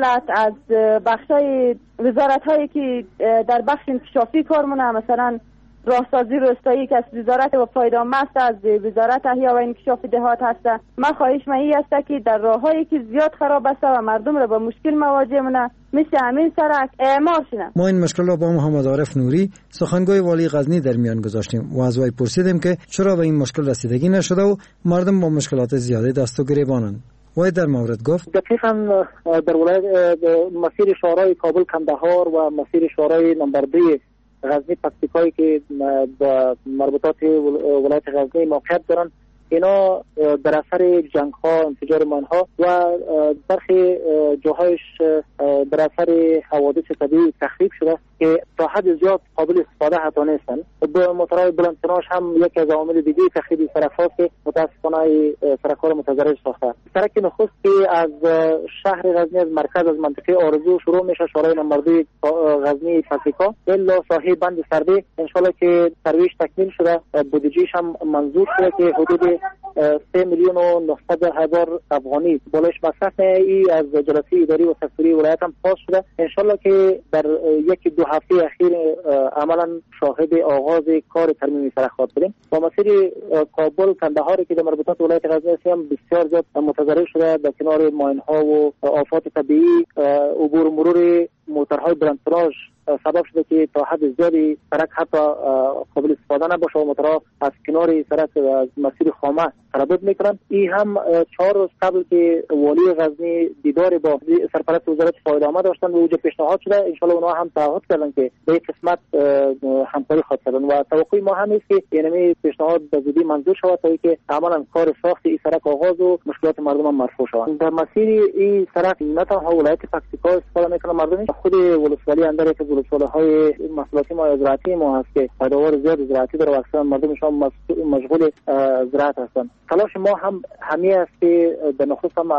دولت از بخشای وزارت هایی که در بخش انکشافی کار مونه، مثلا راهسازی روستایی که از وزارت و پایدام است، از وزارت احیا و انکشاف دهات هست. من خواهش من این است که در راههایی که زیاد خراب است و مردم را با مشکل مواجه مونه مثل همین سرک اعمار شونه. ما این مشکل را با محمد عارف نوری سخنگوی والی غزنی در میان گذاشتیم و از وی پرسیدیم که چرا به این مشکل رسیدگی نشده و مردم با مشکلات زیاده دست و گریبانند. وی در مورد گفت دقیقاً در ولایت مسیر شورای کابل کندهار و مسیر شورای نمبر 2 غزنی پکتیکایی که با مربوطات ولایت غزنی موقعیت دارن، اینا در اثر جنگ ها، انفجار ماین‌ها و برخی جاهایش در اثر حوادث طبیعی تخریب شده که تا حد زیاد قابل استفاده حتی نیستن. به موتورهای بلندتناش هم یکی از عوامل دیگه تخریب سرک هاست که متاسفانه سرک‌ها را متضرر ساخته. سرک نخست که از شهر غزنی، از مرکز، از منطقه آرزو شروع میشه، شورای نمبر 2 غزنی پکتیکا الا ساحل بند سربه، ان شاء الله که سرویش تکمیل شده، بودجهش هم منظور شده که حدود 3,900,000 افغانی بالایش مصرف ای از جلسه اداری و سکتوری ولایت هم پاس شده. ان شاء الله که در یکی دو هفته اخیر عملا شاهد آغاز کار ترمیم سرک خواهد بودیم. با مسیر کابل کندهار که در مربوطات ولایت غزنی هم بسیار زیاد متضرر شده، در کنار ماین ها و آفات طبیعی عبور مرور موتورهای بلندتراژ سبب شده که تا حد زیادی سرک حتی قابل استفاده نباشه و موتورها از کنار سرک از مسیر خامه تردد میکنن. این هم 4 روز قبل که والی غزنی دیدار با سرپرست وزارت پایدامه داشتن و اوجا پیشنهاد شده، ان شاء الله اونها هم تعهد کردن که به قسمت همکاری خواهد کردن و توقع ما هم است که یعنی پیشنهاد به زودی منظور شود تا اینکه عملا کار ساخت این سرک آغاز و مشکلات مردم هم مرفوع شود. در مسیر این سرک نه تنها ولایت پکتیکا استفاده میکنه مردم، خود ولسوالی اندر یک ولسوالی‌های محصولاتی ما زراعتی ما هست که پیداوار زیاد زراعتی داره و اکثر مردمش هم مشغول زراعت هستند. تلاش ما هم همین است که در نخست هم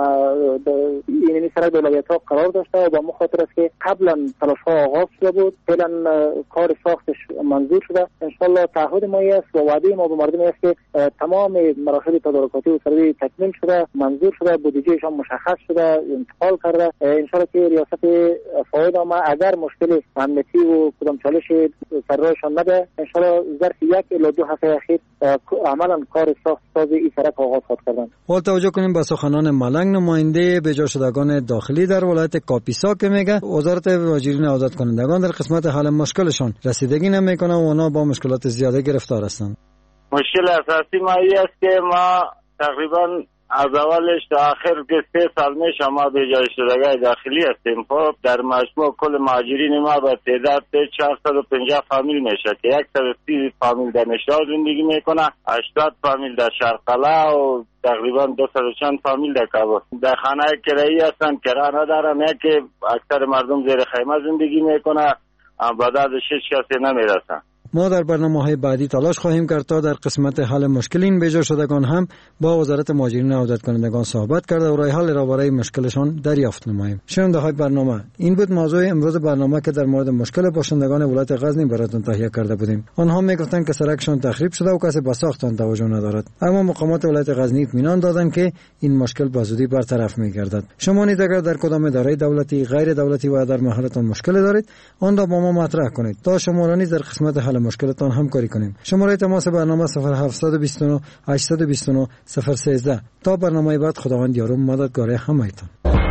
این سرک دولت‌ها قرار داشته و با مخاطر است که قبلا تلاش‌ها آغاز شده بود، فعلا کار ساختش منظور شده. ان شاء الله تعهد ما است و وعده ما به مردم است که تمام مراحل تدارکاتی و سروی تکمیل شده، منظور شده، بودجهش هم مشخص شده، انتقال کرده. ان شاء الله که ریاست فاید ما اگر مشکل امنیتی و کدام چالش سرایشان نده، ان شاء الله ظرف 1 الی 2 هفته اخیر عملا کار ساخت سازی این سرک آغاز خواهد کردن. حال توجه کنیم به سخنان ملنگ، نماینده بجا شدگان داخلی در ولایت کاپیسا که میگه وزارت مهاجرین آزاد کنندگان در قسمت حل مشکلشان رسیدگی نمیکنه و اونا با مشکلات زیاده گرفتار هستند. مشکل اساسی ما است که ما تقریبا از اولش تا آخر که 3 سال میشه ما به جای شدگان داخلی هستیم. خب در مجموع کل مهاجرین ما به تعداد 450 فامیل میشه که 130 فامیل در نشاط زندگی میکنه، 80 فامیل در شرقلا و تقریبا 200 چند فامیل در کابل. در خانه کرایی هستن، کرا ندارن، نه که اکثر مردم زیر خیمه زندگی میکنه، بعد از 6 کسی نمیرسن. ما در برنامه‌های بعدی تلاش خواهیم کرد تا در قسمت حل مشکل این بیجا شدگان هم با وزارت مهاجرین آزاد کنندگان صحبت کرده و راه حل را برای مشکلشان دریافت نماییم. شنونده‌های برنامه، این بود موضوع امروز برنامه که در مورد مشکل باشندگان ولایت غزنی براتون تهیه کرده بودیم. آنها میگفتند که سرکشان تخریب شده و کسی به ساخت آن توجه ندارد، اما مقامات ولایت غزنی اطمینان دادند که این مشکل به زودی برطرف می‌گردد. شما نیز اگر در کدام اداره دولتی، غیر دولتی و در محلتان مشکل دارید، آن را با ما مطرح کنید تا شما را نیز در قسمت حل مشکلتان همکاری کنیم. شماره تماس برنامه 0729 829 013. تا برنامه بعد، خداوند یار و مددگار همه‌تان.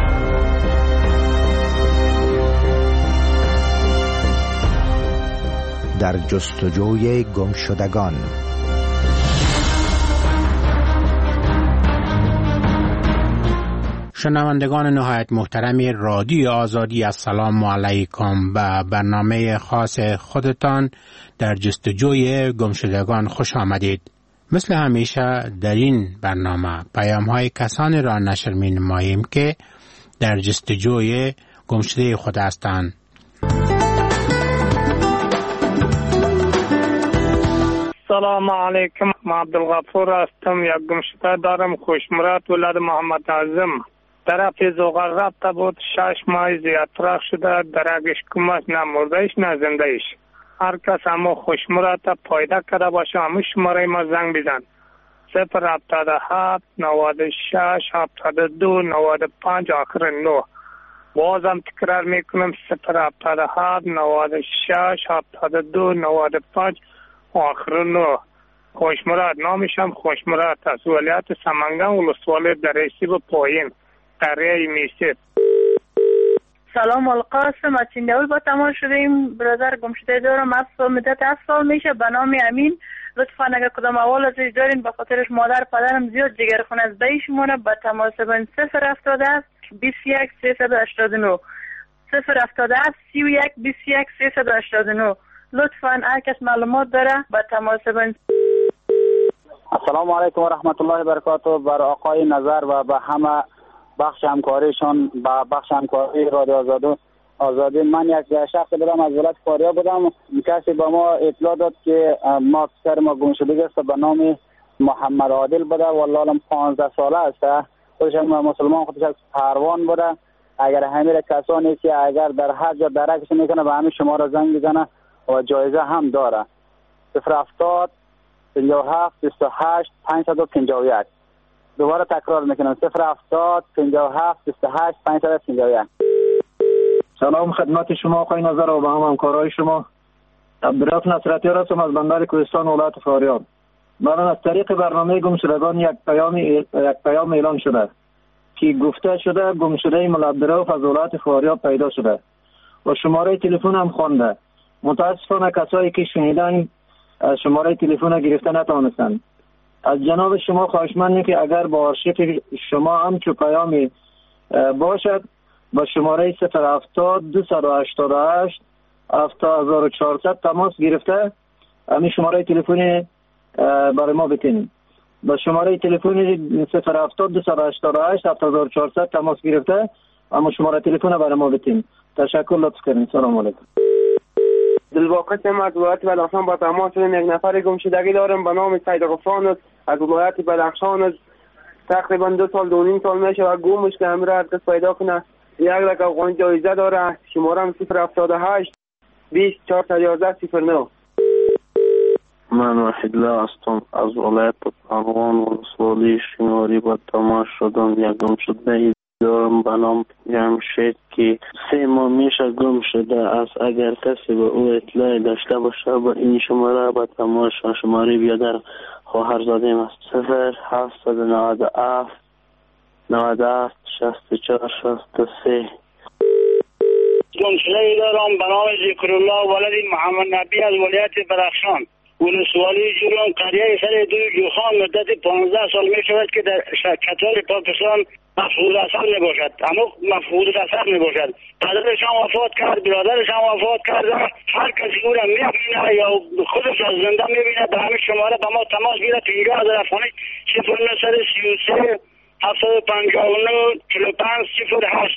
در جستجوی گمشدگان. شنوندگان نهایت محترم رادیو آزادی، السلام علیکم. به برنامه خاص خودتان در جستجوی گمشدگان خوش آمدید. مثل همیشه در این برنامه پیام‌های کسانی را نشر می‌نماییم که در جستجوی گمشده خود هستند. سلام علیکم، من عبدالغفور هستم. یک گمشده دارم، خوشمراد، ولد محمد اعظم. طرف زوغر رفته بود، 6 ماه زیادتر شده، درگش کمش نه مردهش نه زندهش. هر کس همه خوشمراد پیدا کرده باشه همه شماره ما زنگ بزن. 077 96 72 95 آخر 9. بازم تکرار میکنم 077 96 72 95 آخر 9. خوشمراد نامشم خوشمراد است. ولایت سمنگان ولسوالی درعیسی به پایین قریه میسید. سلام القاسم از چنداول با تماس شدیم. برادر گمشده دارم از مدت 7 سال میشه به نام امین. لطفا اگر کدام اول ازش دارین به خاطرش مادر پدرم زیاد جگرخون از بیشمونه به تماس بین 077 21 389 077 31 21 389. لطفا هر کس معلومات داره به تماس بین. السلام علیکم و رحمت الله و برکاته بر آقای نظر و به همه بخش همکاریشون با بخش همکاری رادیو آزادی. من یک شخص بودم از ولایت فاریاب بودم. کسی به ما اطلاع داد که ما پسر ما گم شده است به نام محمد عادل بوده و الان 15 ساله است. خودش مسلمان، خودش از پروان بوده. اگر همین کسانی که اگر در حج یا درکش میکنه به همین شما را زنگ بزنه و جایزه هم داره. 070 57 28 551. دوباره تکرار میکنم 070 57 28 551. سلام خدمت شما آقای نظر و به همکارای شما. عبدالرؤف نصرتی هستم از بندر کوهستان ولایت فاریاب. من از طریق برنامه گمشدگان یک پیام اعلان شده که گفته شده گمشده مولا عبدالرؤف از ولایت فاریاب پیدا شده و شماره تلفن هم خوانده. متاسفانه کسایی که شنیدن شماره تلفن گرفته نتوانستند. از جناب شما خواهشمندیم که اگر با آرشیو شما هم چو پیامی باشد با شماره 070 288 7400 تماس گرفته همین شماره تلفنی برای ما بتین. با شماره تلفنی 070 288 7400 تماس گرفته اما شماره تلفن برای ما بتین. تشکر، لطف کنید. سلام علیکم. دلواقع ما از ولایت بدخشان با تماس شدیم. یک نفر گمشدگی دارم به نام سید غفران از ولایت بدخشان. تقریبا 2 سال 2.5 سال میشه و گمش که همراه هر کس پیدا کنه 1 لک افغانی جایزه داره. شمارم 078 20 411 09. من وحید الله هستم از ولایت پروان ولسوالی شینواری با تماس شدم. یک گمشده دارم به نام جمشید که 3 ماه میشه گم شده است. اگر کسی به او اطلاع داشته باشه با این شماره با تماس شماره بیادر خواهرزادیم است. 0797 97 64 63. گمشده دارم به نام ذکرالله ولد محمد نبی از ولایت بدخشان ولسوالی جولان قریه سر 2 جوخان. مدت 15 سال می شود که در کتار پاکستان مفقود اثر می باشد. اما مفقود اثر می باشد. پدرش هم وفات کرد، برادرش هم وفات کرد. هر کسی او را می بینه یا خودش از زنده می بینه به همین شماره به ما تماس گیره. 50,000 افغانی 0933 759 45 08.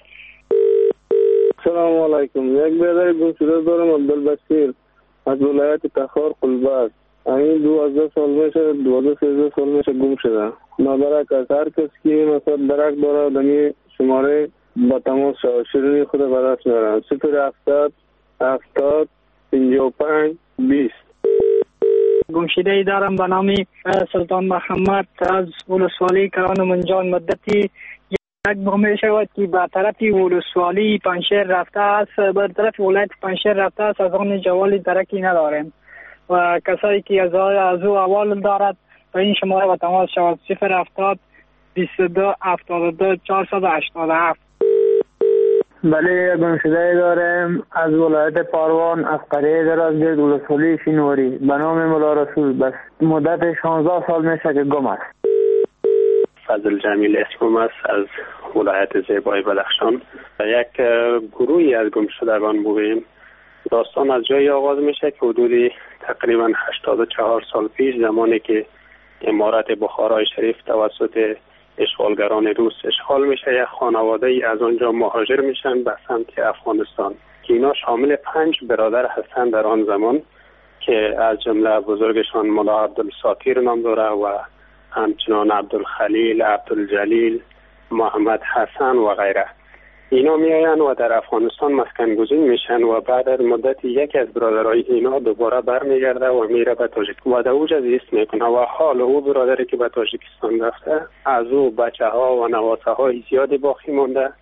سلام علیکم. یک برادر گمشده دارم عبدالبصیر از ولایت تخار قلبک. همین 12 سال میشه 12 سال میشه گم شده. مبارک از هر کس که مثلا درک داره دمی شماره با تماس شیرینی خود به دست میارن. 070 70 55 20. گمشده ای دارم به نام سلطان محمد از ولسوالی کران منجان. مدتی یک ماه می شود که به طرف ولسوالی پنشیر رفته است، به طرف ولایت پنشیر رفته است. از آن جوالی درکی نداریم و کسایی که از او اول دارد به این شماره با تماس شود. 070 22 72 487. بله، گمشده داریم از ولایت پروان از قریه درازگرد ولسوالی شینواری به نام مولا رسول. بس مدت 16 سال میشه که گم است. فضل جمیل اسمم است از ولایت زیبای بدخشان. یک گروهی از گمشدگان بودیم. داستان از جایی آغاز میشه که حدود تقریبا 84 سال پیش زمانی که امارت بخارای شریف توسط اشغالگران روس اشغال میشه، یک خانواده ای از آنجا مهاجر میشن به سمت افغانستان که اینا شامل 5 برادر هستند در آن زمان که از جمله بزرگشان مولا عبدالساتیر نام داره و همچنان عبدالخلیل، عبدالجلیل، محمد حسن و غیره. اینا میاین و در افغانستان مسکن گزین میشن و بعد از مدت یکی از برادرای اینا دوباره برمیگرده و میره به تاجیکستان و در اوجا زیست میکنه و حال او برادری که به تاجیکستان رفته از او بچه ها و نواسه های زیادی باقی مونده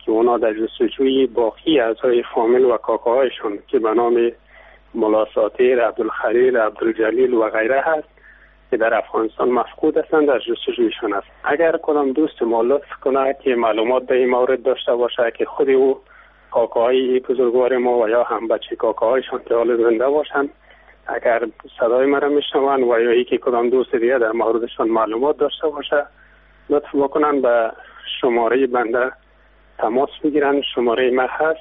اونا در جستجوی باقی اعضای فامیل و کاکاهایشان که به نام ملا ساطر، عبدالخلیل، عبدالجلیل و غیره هست که در افغانستان مفقود هستند، در جستجویشان است. اگر کدام دوست ما لطف کنه که معلومات به این مورد داشته باشه که خود او کاکاهای بزرگوار ما و یا هم بچه کاکاهایشان که حال زنده باشند، اگر صدای مرا میشنوند و یا که کدام دوست دیگه در موردشان معلومات داشته باشه لطف بکنن به شماره بنده تماس بگیرن. شماره ما هست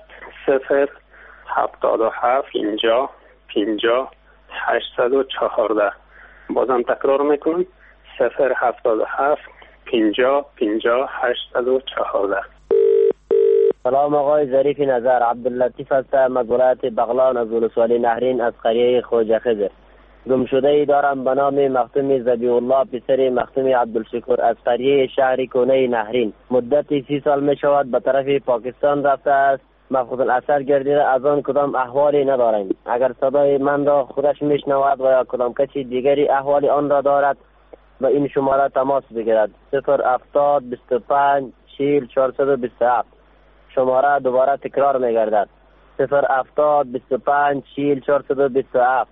077 50 814. بازم تکرار میکنم 077 50 814. سلام آقای ظریف نظر، عبداللطیف هستم از ولایت بغلان از ولسوالی نهرین از قریه خواجه خضر. گمشده ای دارم به نام مختوم ذبیح الله پسر مختوم عبدالشکور از قریه شهر کونه نهرین. مدت 30 سال می شود به طرف پاکستان رفته است. مفقود الاثر گردیده، از آن کدام احوالی نداریم. اگر صدای من را خودش میشنود و یا کدام کسی دیگری احوال آن را دارد و این شماره تماس بگیرد. 070 25 40 427. شماره دوباره تکرار میگردد 070 25 40 427.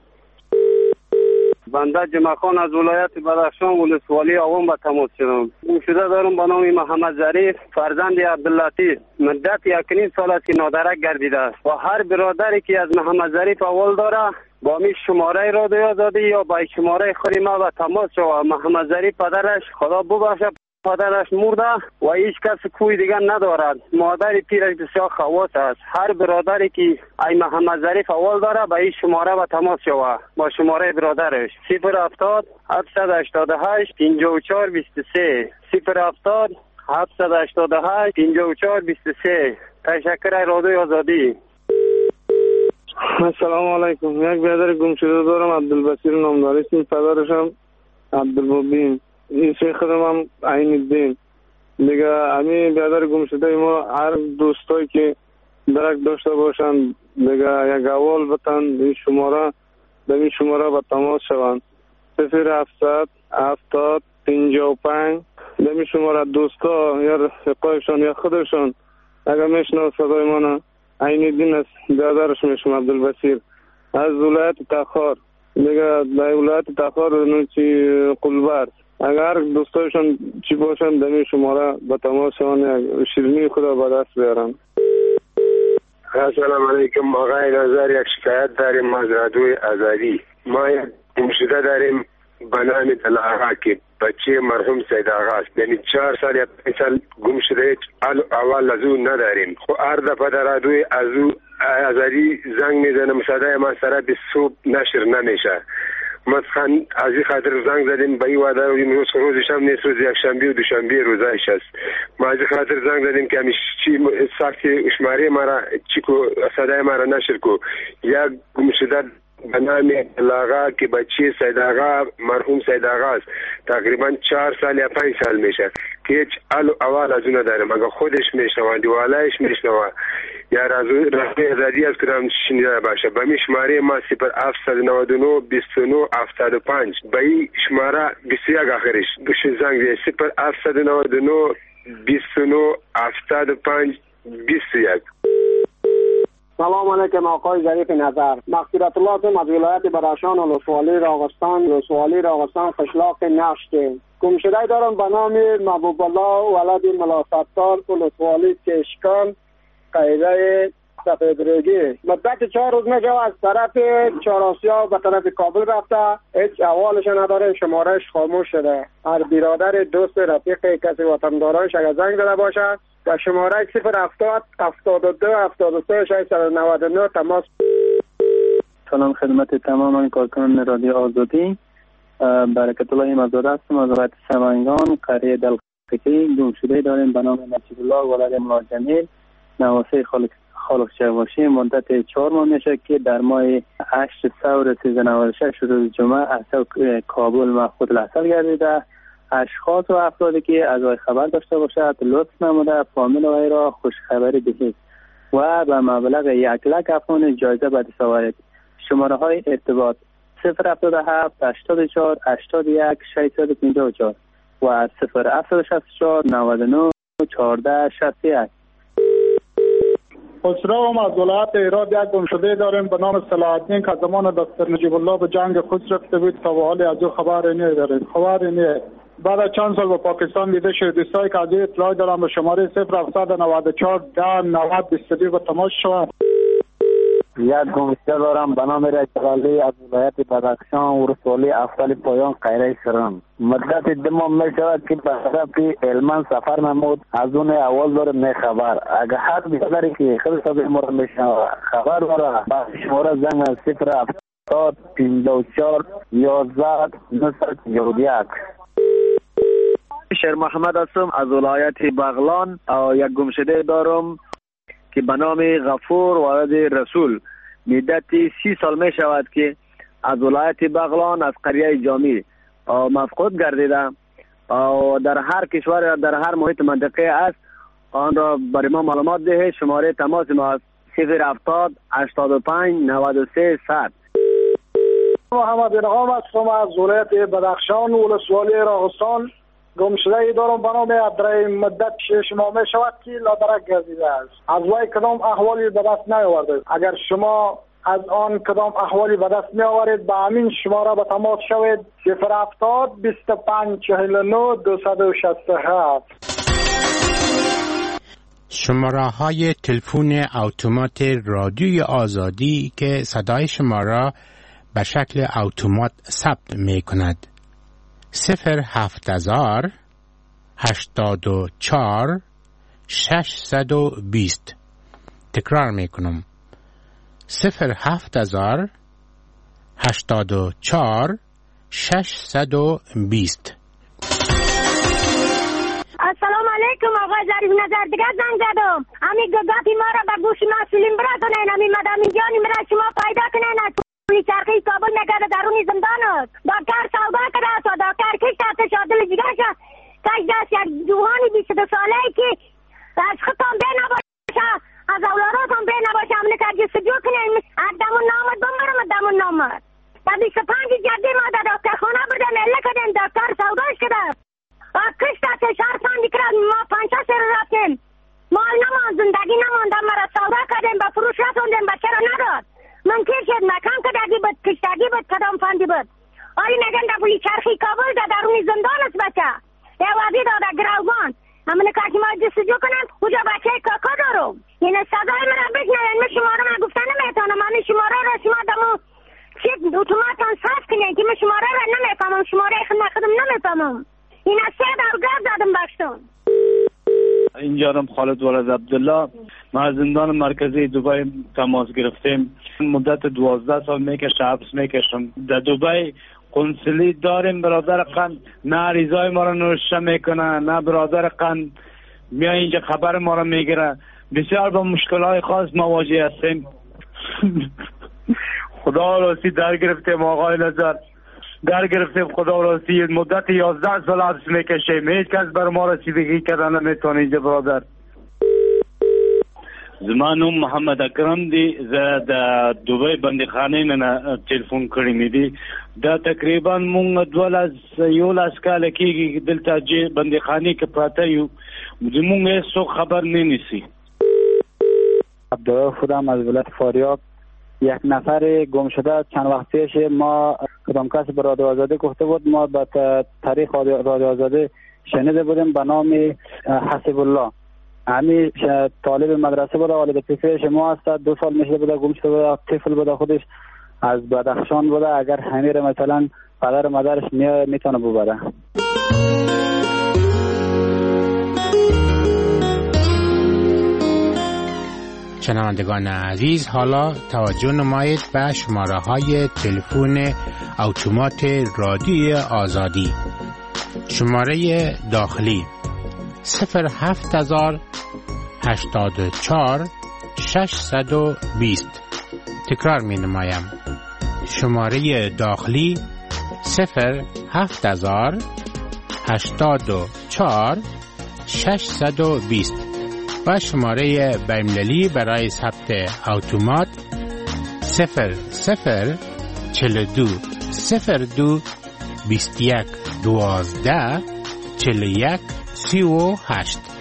بنده جمعه خان از ولایت بدخشان ولسوالی عوام به تماس شدم. گمشده دارم به نام محمد ظریف فرزند عبداللطیف. مدت 1.5 سال است که نادرک گردیده است و هر برادری که از محمد ظریف اول داره با می شماره رادیو آزادی یا با شماره خود ما به تماس شود. محمد ظریف پدرش خدا ببخشه پدرش مرده و هیچ کس کوی دیگر ندارد. مادر پیرش بسیار خواص است. هر برادری که ای محمد ظریف اول داره به این شماره به تماس شود با شماره برادرش 070 788 54 23 070 788 54 23. تشکر رادیو آزادی. السلام علیکم. یک برادر گمشده دارم عبدالبصیر نامداری اسم پدرشم عبدالمبین. این شیخ خودم عین الدین. دیگه همین برادر گمشده ما هر دوستایی که درک داشته باشند دیگه یک اول بتن این شماره به این شماره به تماس شوند 0700 70 55. به این شماره دوستا یا رفقایشان یا خودشان اگر میشنو صدای منو عین الدین است. برادرش میشم عبدالبصیر از ولایت تخار. دیگه در ولایت تخار نوچی قلبرد. اگر دوستایشان چی باشن دمی شماره به تماس شوند شیرینی خدا به دست بیارن. السلام علیکم آقای نظر، یک شکایت داریم از رادیوی آزادی. ما یک گمشده داریم به نام دل آقا که بچه مرحوم سید آقا است. یعنی 4 سال یا 5 سال گمشده اول از او نداریم. خب هر دفعه در رادیوی از او آزادی زنگ میزنم صدای ما سر به صبح نشر نمیشه. مثلا از این خاطر زنگ زدیم به این وعده روز روزش هم نیست، روز یک شنبه و دوشنبه روزایش است. ما از این خاطر زنگ زدیم که همیشه چی ساخت شماره مرا چی کو صدای مرا نشر کو. یک گمشده به نام آقا که بچه سید آقا مرحوم سید آقا است. تقریبا 4 سال یا 5 سال میشه که هیچ اول از اون ندارم. اگر خودش میشنوه دیوالایش میشنوه یا رادیوی آزادی از کدام شنیده باشه به می شماره ما 0799 29 75 به این شماره 21 آخرش بشه زنگ زید 0799 29 75 21. سلام علیکم آقای ظریف نظر. مغفرت الله تیم از ولایت بدخشان و ولسوالی راغستان قشلاق نشت. گمشده دارم به نام محبوب الله ولد ملا ستار ولسوالی کشکان قیده سفیدرگی. مدت 4 روز میشه از طرف چهارآسیا به طرف کابل رفته، هیچ احوالش نداره، شمارهش خاموش شده. هر برادر دوست رفیق کسی وطندارانش اگر زنگ زده باشه و شماره 070 72 73 699 تماس. سلام خدمت تمام کارکنان رادیو آزادی. برکت الله مزار هستم از ولایت سمنگان قریه دلقکی. گمشده داریم به نام نجیب الله ولد ملا جمیل نواسه خالق چواشی. مدت 4 ماه میشه که در ماه 8 ثور 1396 روز جمعه از کابل مفقود الاثر گردیده. اشخاص و افرادی که از وی خبر داشته باشد لطف نموده فامیل وی را خوشخبری دهید و به مبلغ 1 لک افغان جایزه به دست آورید. شماره های ارتباط 077 84 81 654 و 0764 99 14 61. خسرو از ولایت هرات یک گمشده داریم به نام صلاح الدین که زمان دکتر نجیب الله به جنگ خود رفته بود تا به حال از او خبر نداریم. خبر نیست. بعد از چند سال به پاکستان دیده شد. دوستایی که از این اطلاع دارم به شماره 0794 10 90 22 به تماس شوند. یک گمشده دارم به نام رجالی از ولایت بدخشان ولسوالی افضل پایان قیره شرم. مدت 2 ماه می شود که به طرف هلمند سفر نمود. از اون اول داره می خبر اگر حد بیشتری که خیلی سبی مورد می شود خبر داره با شماره زنگ از 070 54 11 901. شیر محمد هستم از ولایت بغلان. یک گمشده دارم که به نام غفور ولد رسول. مدت 30 سال می شود که از ولایت بغلان از قریه جامی مفقود گردیده. در هر کشور در هر محیط منطقه است آن را برای ما معلومات ده. شماره تماس ما است 070 85 93 100. محمد انعام هستم از ولایت بدخشان ولسوالی راغستان. گمشده دارم به نام ابراهیم. مدت 6 ماه می شود که لادرک گردیده است. از وی کدام احوالی به دست نیاورده. اگر شما از آن کدام احوالی به دست می آورید به همین شماره به تماس شوید 070 25 49 267. شماره های تلفن اتومات رادیوی آزادی که صدای شما را به شکل اتومات ثبت می کند 070 84 620. تکرار می کنم 070 84 620. السلام علیکم آقای ظریف نظر. دیگه زنگ زدم همین گفتی ما را به گوش مسئولین براتونین همین مدام جانی مرا شما پیدا کنین از پولی چرخی کابل نگرده درونی زندان است. دکتر سودا کرده است و دکتر کشت هسته شادل جگرش کشت است. یک جوانی 22 ساله ای که از خودتان بی نباشه از اولاداتان بی نباشه همونه که جستجو کنین از دمون نامد بمرم از دمون نامد. تا 25 جدی ما در دکتر خانه بودم اله کدیم دکتر سوداش کرده کشت هسته شهرساندی کرد. ما 5 سر رفتیم مال نمان زندگی نماندم مرا سودا کردیم به فروش رسوندیم به چرا نداد من کشید مکان کدگی بود کشتگی بود کدام فندی بود آری نگن در پولی چرخی کابل در درونی زندان است بچه دوازی داده گروگان همونه که ما جستجو کنم اوجا بچه کاکا دارم. این سزای مرا بشنوین. من شما را من گفتن نمیتونم. من شماره را شما دمو چیت اتوماتان صرف کنین که من شماره را نمیفهمم. شماره خودم نمیفهمم. این از 3 درگاه زدم باشتون. اینجا هم خالد ولد عبدالله. ما از زندان مرکزی دبی تماس گرفتیم. مدت 12 سال میکشه حبس میکشم. در دبی قنصلی داریم. برادر قند نه ریزای ما را نوشته میکنه نه برادر قند میاد اینجا خبر ما را میگیره. بسیار با مشکلات خاص مواجه هستیم. خدا راستی در گرفتیم آقای نظر. در گرفتیم خدا راستی مدت 11 سال حبس میکشیم. هیچ کس بر ما رسیدگی کردن نمیتونه اینجا برادر. زمانم محمد اکرم دی ز د دبی بندخانه نه تلیفون کړی مې دی دا تقریبا مونږ 12 کال کېږي دلته چې بندخانه کې پراته یو زمونږ هیڅ خبر نه نیسی. عبدالله خودم از ولایت فاریاب. یک نفر گم شده چند وقت پیش ما کدام کسی به رادیو آزادی گفته بود ما به تاریخ رادیو آزادی شنیده بودیم به نام حسب الله. همین طالب مدرسه بوده والد پسرش ما است. 2 سال میشه بوده گم شده بوده. طفل بوده خودش از بدخشان بوده. اگر همین مثلا پدر مادرش میتونه ببره. شنوندگان عزیز حالا توجه نمایید به شماره های تلفن اتومات رادیوی آزادی. شماره داخلی 070 84 620. تکرار می نمایم. شماره داخلی 070 84 620 و شماره بین‌المللی برای ثبت اتومات 00 42 02 21 12 41 38.